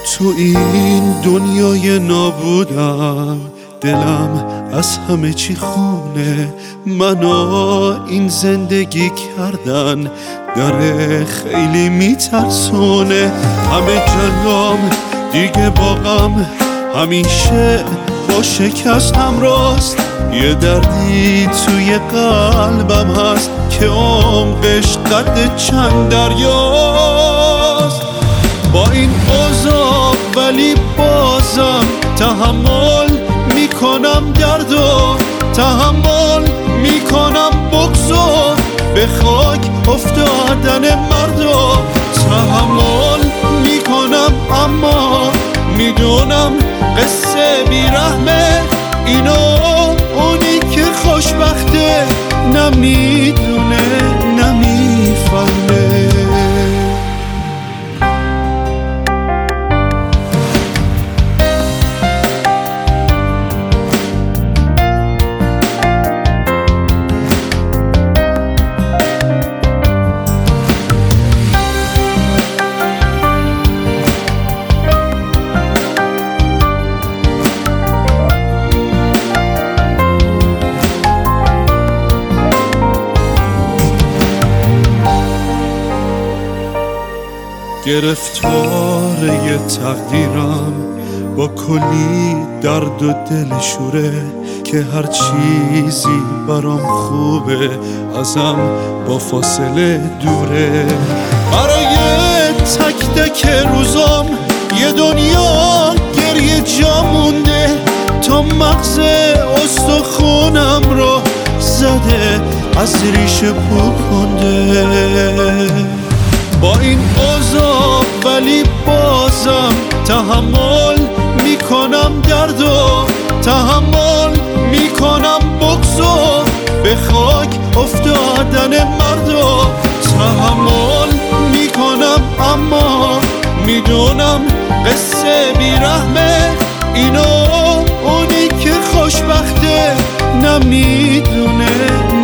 تو این دنیای نابودم دلم از همه چی خونه، منو این زندگی کردن داره خیلی میترسونه. همه جلوم دیگه باغم همیشه با شکست همراست، یه دردی توی قلبم هست که عمقش قد چند دریاست. با این اوضاع ولی بازم تحمل میکنم درد و تحمل میکنم بغض و به خاک افتادن مردم. تحمل میکنم اما میدونم قصه بیرحمه، اینو اونی که خوشبخته نمیدونه نمیفهمه. گرفتاره تقدیرم با کلی درد و دل شوره، که هر چیزی برام خوبه ازم با فاصله دوره. برای تک تک روزام یه دنیا گریه جا مونده، تا مغز استخونم رو زده از ریشه پوکنده. با این اوضاع ولی بازم تحمل میکنم درد و تحمل میکنم بغض و به خاک افتادن مردم. تحمل میکنم اما میدونم قصه بیرحمه، اینو اونی که خوشبخته نمیدونه